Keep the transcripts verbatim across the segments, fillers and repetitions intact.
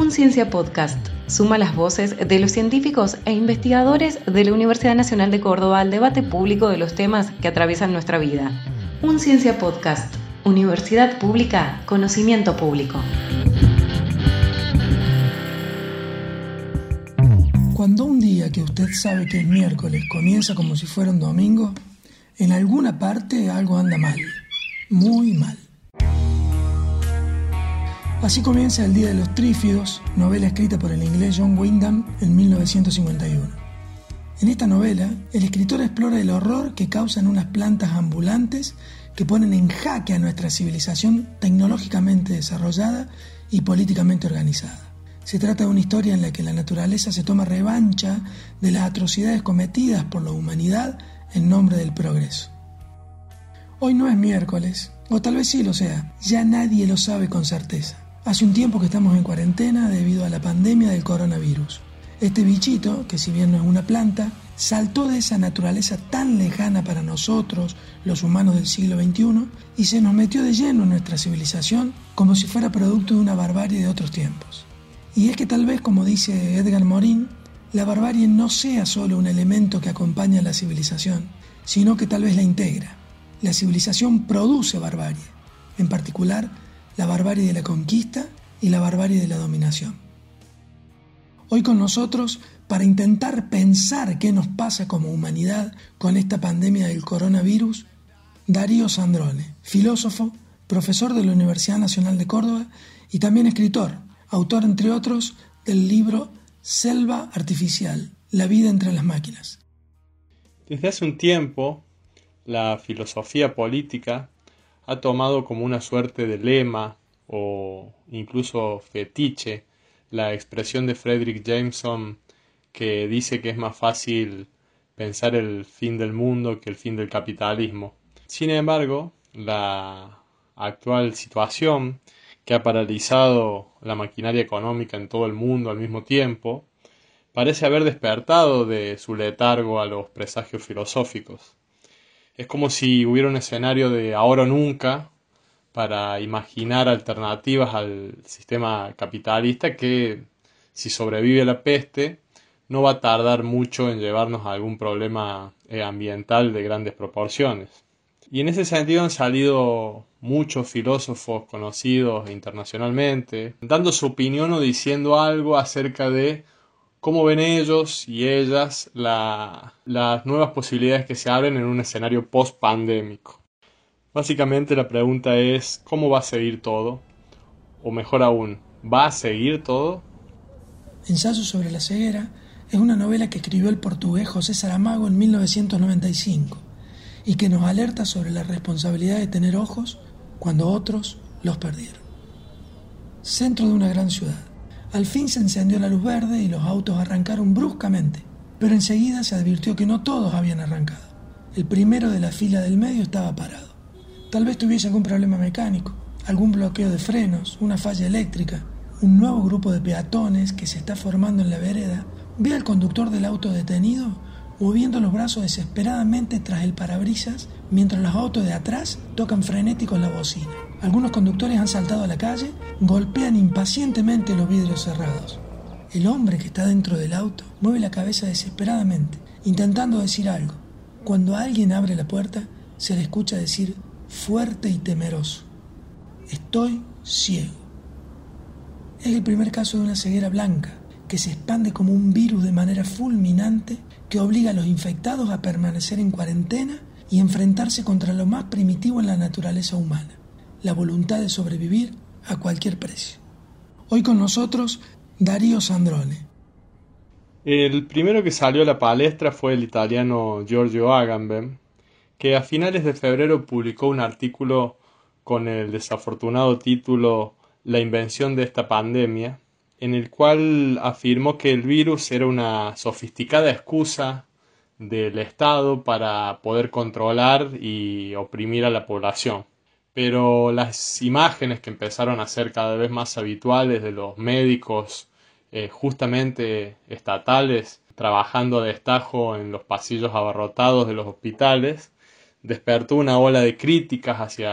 Un Ciencia Podcast suma las voces de los científicos e investigadores de la Universidad Nacional de Córdoba al debate público de los temas que atraviesan nuestra vida. Un Ciencia Podcast, Universidad Pública, Conocimiento Público. Cuando un día que usted sabe que es miércoles comienza como si fuera un domingo, en alguna parte algo anda mal, muy mal. Así comienza El Día de los Trífidos, novela escrita por el inglés John Wyndham en mil novecientos cincuenta y uno. En esta novela, el escritor explora el horror que causan unas plantas ambulantes que ponen en jaque a nuestra civilización tecnológicamente desarrollada y políticamente organizada. Se trata de una historia en la que la naturaleza se toma revancha de las atrocidades cometidas por la humanidad en nombre del progreso. Hoy no es miércoles, o tal vez sí lo sea, ya nadie lo sabe con certeza. Hace un tiempo que estamos en cuarentena debido a la pandemia del coronavirus. Este bichito, que si bien no es una planta, saltó de esa naturaleza tan lejana para nosotros, los humanos del siglo veintiuno, y se nos metió de lleno en nuestra civilización como si fuera producto de una barbarie de otros tiempos. Y es que tal vez, como dice Edgar Morin, la barbarie no sea solo un elemento que acompaña a la civilización, sino que tal vez la integra. La civilización produce barbarie, en particular la barbarie de la conquista y la barbarie de la dominación. Hoy con nosotros, para intentar pensar qué nos pasa como humanidad con esta pandemia del coronavirus, Darío Sandrone, filósofo, profesor de la Universidad Nacional de Córdoba y también escritor, autor entre otros del libro Selva Artificial, la vida entre las máquinas. Desde hace un tiempo, la filosofía política ha tomado como una suerte de lema o incluso fetiche la expresión de Fredric Jameson que dice que es más fácil pensar el fin del mundo que el fin del capitalismo. Sin embargo, la actual situación que ha paralizado la maquinaria económica en todo el mundo al mismo tiempo parece haber despertado de su letargo a los presagios filosóficos. Es como si hubiera un escenario de ahora o nunca para imaginar alternativas al sistema capitalista que, si sobrevive la peste, no va a tardar mucho en llevarnos a algún problema ambiental de grandes proporciones. Y en ese sentido han salido muchos filósofos conocidos internacionalmente, dando su opinión o diciendo algo acerca de cómo ven ellos y ellas la, las nuevas posibilidades que se abren en un escenario post-pandémico. Básicamente la pregunta es, ¿cómo va a seguir todo? O mejor aún, ¿va a seguir todo? Ensayo sobre la ceguera es una novela que escribió el portugués José Saramago en mil novecientos noventa y cinco y que nos alerta sobre la responsabilidad de tener ojos cuando otros los perdieron. Centro de una gran ciudad. Al fin se encendió la luz verde y los autos arrancaron bruscamente, pero enseguida se advirtió que no todos habían arrancado. El primero de la fila del medio estaba parado. Tal vez tuviese algún problema mecánico, algún bloqueo de frenos, una falla eléctrica. Un nuevo grupo de peatones que se está formando en la vereda ve al conductor del auto detenido moviendo los brazos desesperadamente tras el parabrisas mientras los autos de atrás tocan frenéticos la bocina. Algunos conductores han saltado a la calle, golpean impacientemente los vidrios cerrados. El hombre que está dentro del auto mueve la cabeza desesperadamente, intentando decir algo. Cuando alguien abre la puerta, se le escucha decir fuerte y temeroso: estoy ciego. Es el primer caso de una ceguera blanca que se expande como un virus de manera fulminante que obliga a los infectados a permanecer en cuarentena y enfrentarse contra lo más primitivo en la naturaleza humana, la voluntad de sobrevivir a cualquier precio. Hoy con nosotros, Darío Sandrone. El primero que salió a la palestra fue el italiano Giorgio Agamben, que a finales de febrero publicó un artículo con el desafortunado título La invención de esta pandemia, en el cual afirmó que el virus era una sofisticada excusa del Estado para poder controlar y oprimir a la población. Pero las imágenes que empezaron a ser cada vez más habituales de los médicos eh, justamente estatales trabajando a destajo en los pasillos abarrotados de los hospitales despertó una ola de críticas hacia,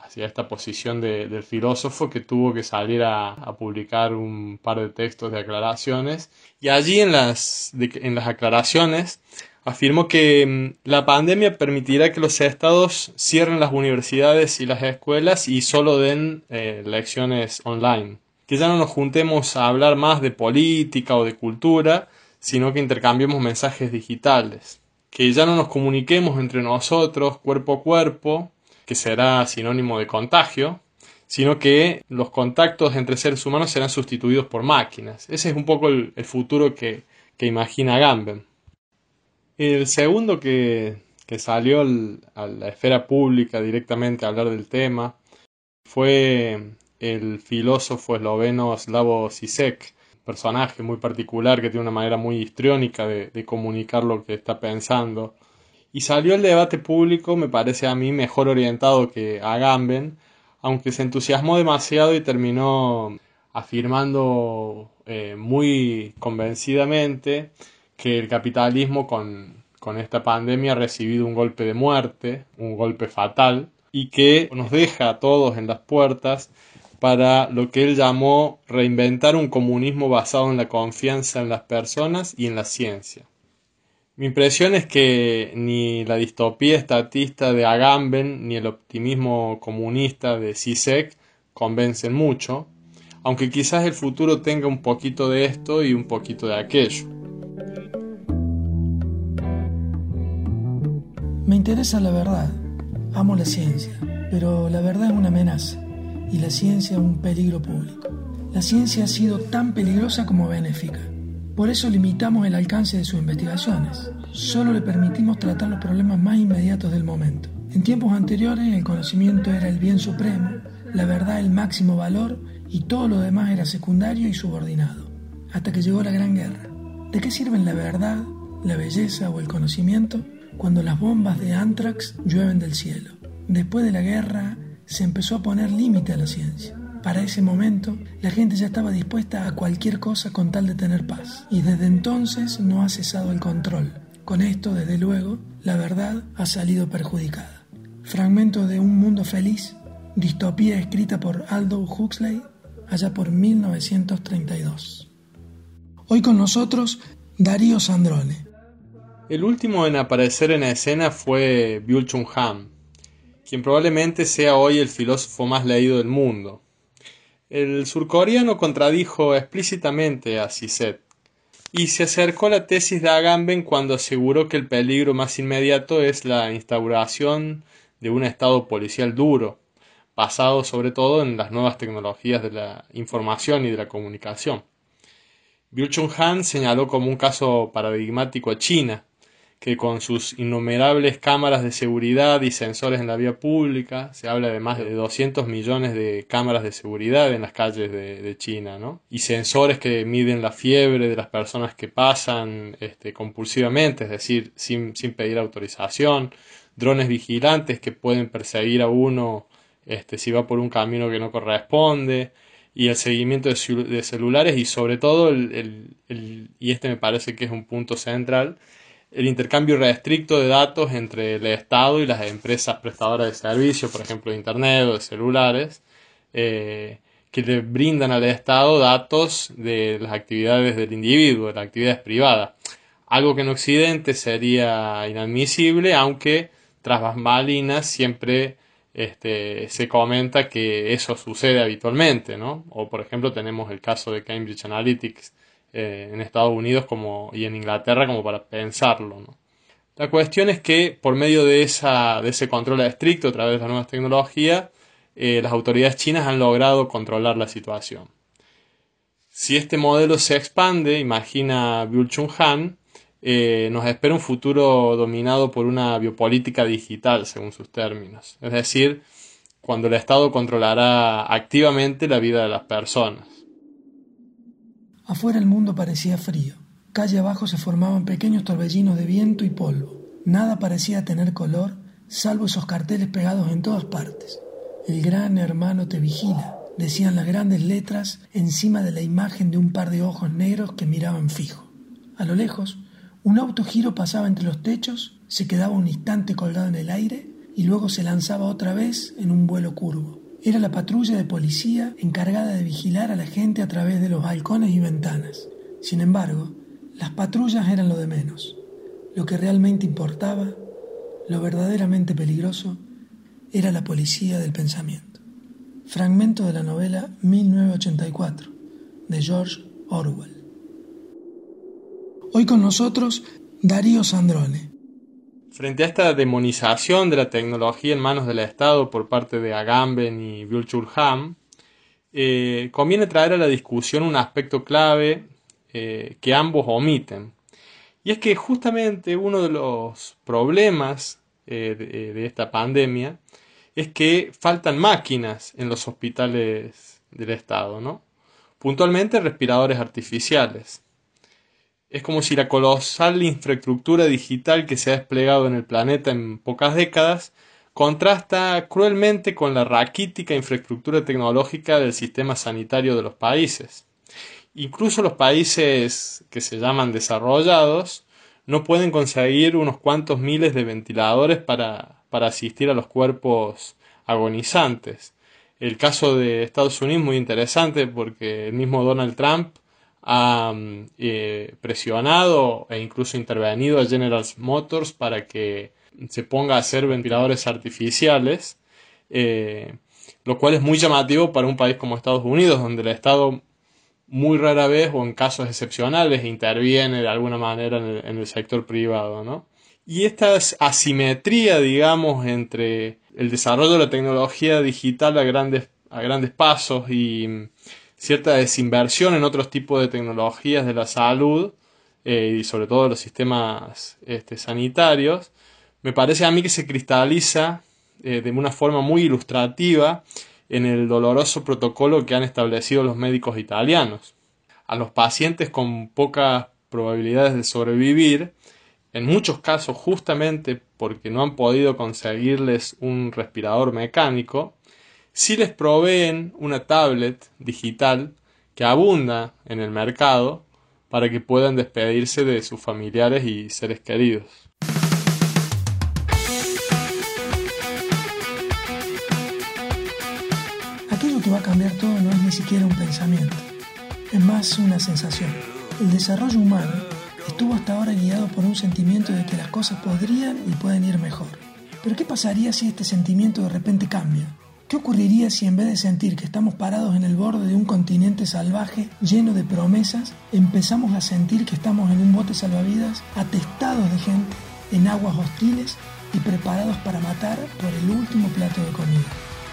hacia esta posición de, del filósofo, que tuvo que salir a, a publicar un par de textos de aclaraciones, y allí en las, de, en las aclaraciones afirmó que mmm, la pandemia permitirá que los estados cierren las universidades y las escuelas y solo den eh, lecciones online, que ya no nos juntemos a hablar más de política o de cultura, sino que intercambiemos mensajes digitales, que ya no nos comuniquemos entre nosotros cuerpo a cuerpo, que será sinónimo de contagio, sino que los contactos entre seres humanos serán sustituidos por máquinas. Ese es un poco el, el futuro que, que imagina Agamben. El segundo que, que salió al, a la esfera pública directamente a hablar del tema fue el filósofo esloveno Slavoj Žižek, personaje muy particular que tiene una manera muy histriónica de, de comunicar lo que está pensando. Y salió el debate público, me parece a mí, mejor orientado que Agamben, aunque se entusiasmó demasiado y terminó afirmando eh, muy convencidamente que el capitalismo con, con esta pandemia ha recibido un golpe de muerte, un golpe fatal, y que nos deja a todos en las puertas para lo que él llamó reinventar un comunismo basado en la confianza en las personas y en la ciencia. Mi impresión es que ni la distopía estatista de Agamben ni el optimismo comunista de Žižek convencen mucho, aunque quizás el futuro tenga un poquito de esto y un poquito de aquello. Me interesa la verdad, amo la ciencia, pero la verdad es una amenaza y la ciencia un peligro público. La ciencia ha sido tan peligrosa como benéfica. Por eso limitamos el alcance de sus investigaciones. Solo le permitimos tratar los problemas más inmediatos del momento. En tiempos anteriores el conocimiento era el bien supremo, la verdad el máximo valor y todo lo demás era secundario y subordinado. Hasta que llegó la Gran Guerra. ¿De qué sirven la verdad, la belleza o el conocimiento cuando las bombas de Anthrax llueven del cielo? Después de la guerra se empezó a poner límite a la ciencia. Para ese momento, la gente ya estaba dispuesta a cualquier cosa con tal de tener paz. Y desde entonces no ha cesado el control. Con esto, desde luego, la verdad ha salido perjudicada. Fragmento de Un mundo feliz, distopía escrita por Aldous Huxley, allá por mil novecientos treinta y dos. Hoy con nosotros, Darío Sandrone. El último en aparecer en escena fue Byung-Chul Han, quien probablemente sea hoy el filósofo más leído del mundo. El surcoreano contradijo explícitamente a Žižek y se acercó a la tesis de Agamben cuando aseguró que el peligro más inmediato es la instauración de un estado policial duro, basado sobre todo en las nuevas tecnologías de la información y de la comunicación. Byung-Chul Han señaló como un caso paradigmático a China, que con sus innumerables cámaras de seguridad y sensores en la vía pública, se habla de más de doscientos millones de cámaras de seguridad en las calles de, de China, ¿no? Y sensores que miden la fiebre de las personas que pasan este, compulsivamente, es decir, sin, sin pedir autorización, drones vigilantes que pueden perseguir a uno este, si va por un camino que no corresponde, y el seguimiento de, celu- de celulares y sobre todo, el, el, el, y este me parece que es un punto central, el intercambio restricto de datos entre el Estado y las empresas prestadoras de servicios, por ejemplo de Internet o de celulares, eh, que le brindan al Estado datos de las actividades del individuo, de las actividades privadas. Algo que en Occidente sería inadmisible, aunque tras bambalinas siempre este, se comenta que eso sucede habitualmente, ¿no? O por ejemplo tenemos el caso de Cambridge Analytica en Estados Unidos como, y en Inglaterra como para pensarlo, ¿no? La cuestión es que por medio de, esa, de ese control estricto a través de las nuevas tecnologías, eh, las autoridades chinas han logrado controlar la situación. Si este modelo se expande, imagina Byung-Chul Han, eh, nos espera un futuro dominado por una biopolítica digital, según sus términos. Es decir, cuando el Estado controlará activamente la vida de las personas. Afuera el mundo parecía frío. Calle abajo se formaban pequeños torbellinos de viento y polvo. Nada parecía tener color, salvo esos carteles pegados en todas partes. El gran hermano te vigila, decían las grandes letras encima de la imagen de un par de ojos negros que miraban fijo. A lo lejos, un autogiro pasaba entre los techos, se quedaba un instante colgado en el aire y luego se lanzaba otra vez en un vuelo curvo. Era la patrulla de policía encargada de vigilar a la gente a través de los balcones y ventanas. Sin embargo, las patrullas eran lo de menos. Lo que realmente importaba, lo verdaderamente peligroso, era la policía del pensamiento. Fragmento de la novela mil novecientos ochenta y cuatro, de George Orwell. Hoy con nosotros, Darío Sandrone. Frente a esta demonización de la tecnología en manos del Estado por parte de Agamben y Byung-Chul Han, eh, conviene traer a la discusión un aspecto clave eh, que ambos omiten. Y es que justamente uno de los problemas eh, de, de esta pandemia es que faltan máquinas en los hospitales del Estado, ¿no? Puntualmente respiradores artificiales. Es como si la colosal infraestructura digital que se ha desplegado en el planeta en pocas décadas contrasta cruelmente con la raquítica infraestructura tecnológica del sistema sanitario de los países. Incluso los países que se llaman desarrollados no pueden conseguir unos cuantos miles de ventiladores para, para asistir a los cuerpos agonizantes. El caso de Estados Unidos es muy interesante porque el mismo Donald Trump ha eh, presionado e incluso intervenido a General Motors para que se ponga a hacer ventiladores artificiales, eh, lo cual es muy llamativo para un país como Estados Unidos, donde el Estado muy rara vez o en casos excepcionales interviene de alguna manera en el, en el sector privado, ¿no? Y esta asimetría, digamos, entre el desarrollo de la tecnología digital a grandes, a grandes pasos y cierta desinversión en otros tipos de tecnologías de la salud eh, y sobre todo de los sistemas este, sanitarios, me parece a mí que se cristaliza eh, de una forma muy ilustrativa en el doloroso protocolo que han establecido los médicos italianos. A los pacientes con pocas probabilidades de sobrevivir, en muchos casos justamente porque no han podido conseguirles un respirador mecánico, sí les proveen una tablet digital que abunda en el mercado para que puedan despedirse de sus familiares y seres queridos. Aquello que va a cambiar todo no es ni siquiera un pensamiento, es más una sensación. El desarrollo humano estuvo hasta ahora guiado por un sentimiento de que las cosas podrían y pueden ir mejor. Pero ¿qué pasaría si este sentimiento de repente cambia? ¿Qué ocurriría si en vez de sentir que estamos parados en el borde de un continente salvaje lleno de promesas, empezamos a sentir que estamos en un bote salvavidas atestados de gente, en aguas hostiles y preparados para matar por el último plato de comida?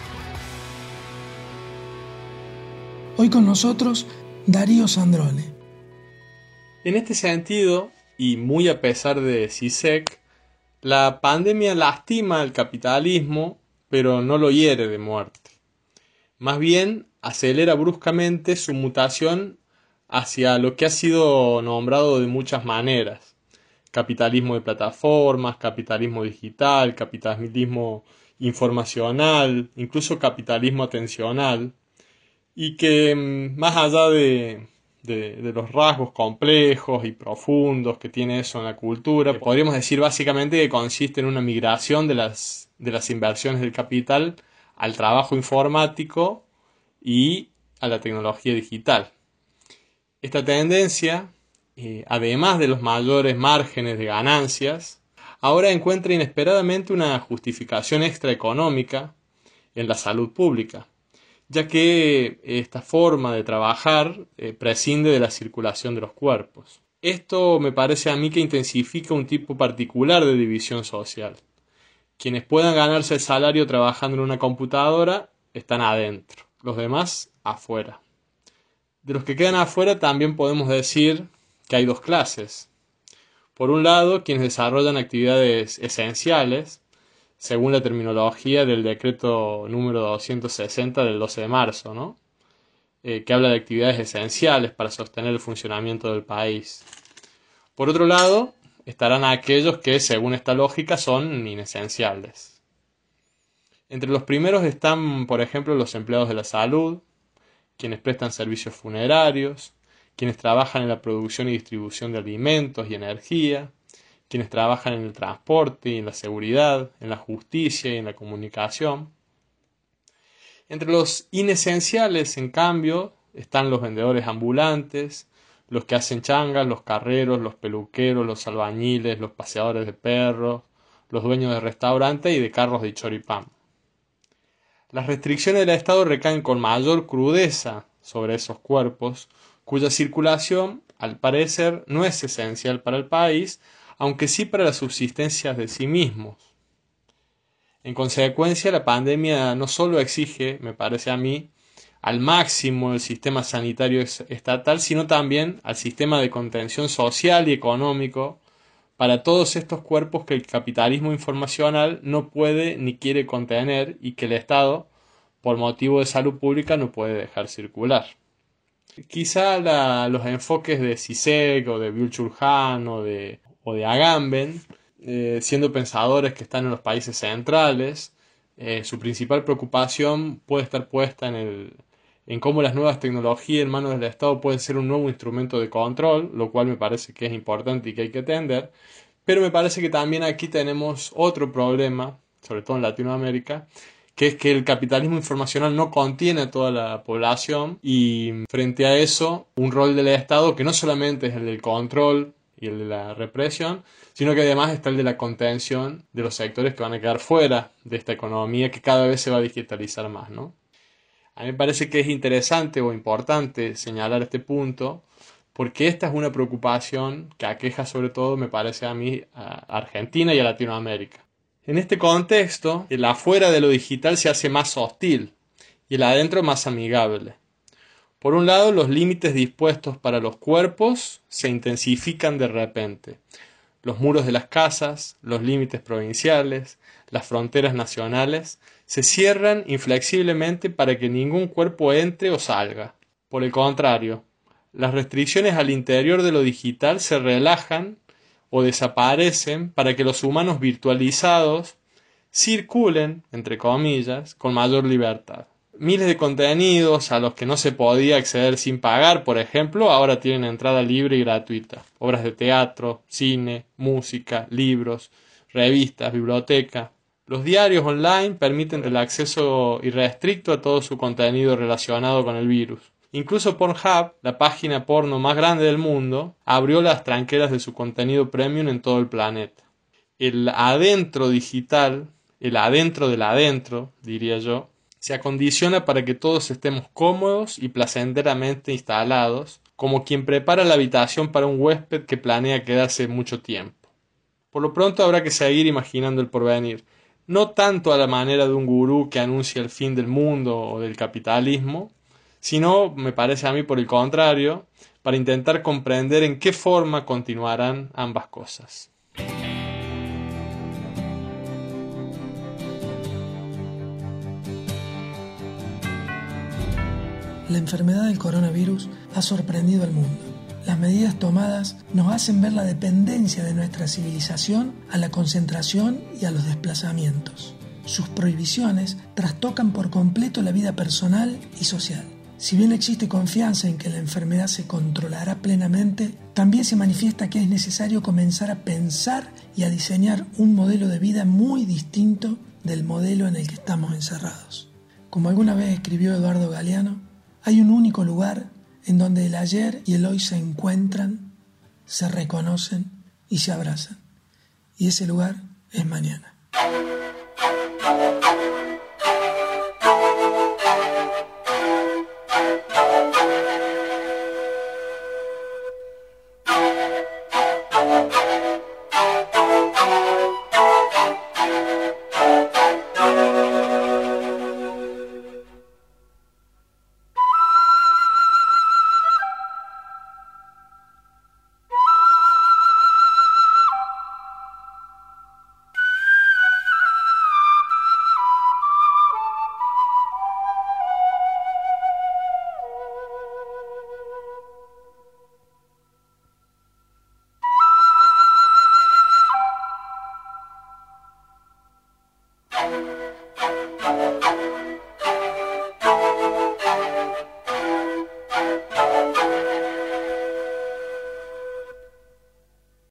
Hoy con nosotros, Darío Sandrone. En este sentido, y muy a pesar de Zizek, la pandemia lastima al capitalismo, pero no lo hiere de muerte. Más bien, acelera bruscamente su mutación hacia lo que ha sido nombrado de muchas maneras. Capitalismo de plataformas, capitalismo digital, capitalismo informacional, incluso capitalismo atencional, y que más allá de, de, de los rasgos complejos y profundos que tiene eso en la cultura, podríamos decir básicamente que consiste en una migración de las de las inversiones del capital al trabajo informático y a la tecnología digital. Esta tendencia, eh, además de los mayores márgenes de ganancias, ahora encuentra inesperadamente una justificación extraeconómica en la salud pública, ya que esta forma de trabajar eh, prescinde de la circulación de los cuerpos. Esto me parece a mí que intensifica un tipo particular de división social. Quienes puedan ganarse el salario trabajando en una computadora están adentro, los demás afuera. De los que quedan afuera también podemos decir que hay dos clases. Por un lado, quienes desarrollan actividades esenciales, según la terminología del decreto número doscientos sesenta del doce de marzo, ¿no? Eh, que habla de actividades esenciales para sostener el funcionamiento del país. Por otro lado, estarán aquellos que, según esta lógica, son inesenciales. Entre los primeros están, por ejemplo, los empleados de la salud, quienes prestan servicios funerarios, quienes trabajan en la producción y distribución de alimentos y energía, quienes trabajan en el transporte y en la seguridad, en la justicia y en la comunicación. Entre los inesenciales, en cambio, están los vendedores ambulantes, los que hacen changas, los carreros, los peluqueros, los albañiles, los paseadores de perros, los dueños de restaurantes y de carros de choripán. Las restricciones del Estado recaen con mayor crudeza sobre esos cuerpos, cuya circulación, al parecer, no es esencial para el país, aunque sí para la subsistencia de sí mismos. En consecuencia, la pandemia no solo exige, me parece a mí, al máximo el sistema sanitario estatal, sino también al sistema de contención social y económico para todos estos cuerpos que el capitalismo informacional no puede ni quiere contener y que el Estado, por motivo de salud pública, no puede dejar circular. Quizá la, los enfoques de Zizek o de Byung-Chul Han o de, o de Agamben, eh, siendo pensadores que están en los países centrales, eh, su principal preocupación puede estar puesta en, el, en cómo las nuevas tecnologías en manos del Estado pueden ser un nuevo instrumento de control, lo cual me parece que es importante y que hay que atender, pero me parece que también aquí tenemos otro problema, sobre todo en Latinoamérica, que es que el capitalismo informacional no contiene a toda la población y frente a eso un rol del Estado que no solamente es el del control y el de la represión, sino que además está el de la contención de los sectores que van a quedar fuera de esta economía que cada vez se va a digitalizar más, ¿no? A mí me parece que es interesante o importante señalar este punto porque esta es una preocupación que aqueja sobre todo, me parece a mí, a Argentina y a Latinoamérica. En este contexto, el afuera de lo digital se hace más hostil y el adentro más amigable. Por un lado, los límites dispuestos para los cuerpos se intensifican de repente. Los muros de las casas, los límites provinciales, las fronteras nacionales se cierran inflexiblemente para que ningún cuerpo entre o salga. Por el contrario, las restricciones al interior de lo digital se relajan o desaparecen para que los humanos virtualizados circulen, entre comillas, con mayor libertad. Miles de contenidos a los que no se podía acceder sin pagar, por ejemplo, ahora tienen entrada libre y gratuita. Obras de teatro, cine, música, libros, revistas, biblioteca. Los diarios online permiten el acceso irrestricto a todo su contenido relacionado con el virus. Incluso Pornhub, la página porno más grande del mundo, abrió las tranqueras de su contenido premium en todo el planeta. El adentro digital, el adentro del adentro, diría yo, se acondiciona para que todos estemos cómodos y placenteramente instalados, como quien prepara la habitación para un huésped que planea quedarse mucho tiempo. Por lo pronto habrá que seguir imaginando el porvenir, no tanto a la manera de un gurú que anuncia el fin del mundo o del capitalismo, sino, me parece a mí por el contrario, para intentar comprender en qué forma continuarán ambas cosas. La enfermedad del coronavirus ha sorprendido al mundo. Las medidas tomadas nos hacen ver la dependencia de nuestra civilización a la concentración y a los desplazamientos. Sus prohibiciones trastocan por completo la vida personal y social. Si bien existe confianza en que la enfermedad se controlará plenamente, también se manifiesta que es necesario comenzar a pensar y a diseñar un modelo de vida muy distinto del modelo en el que estamos encerrados. Como alguna vez escribió Eduardo Galeano, hay un único lugar en donde el ayer y el hoy se encuentran, se reconocen y se abrazan. Y ese lugar es mañana.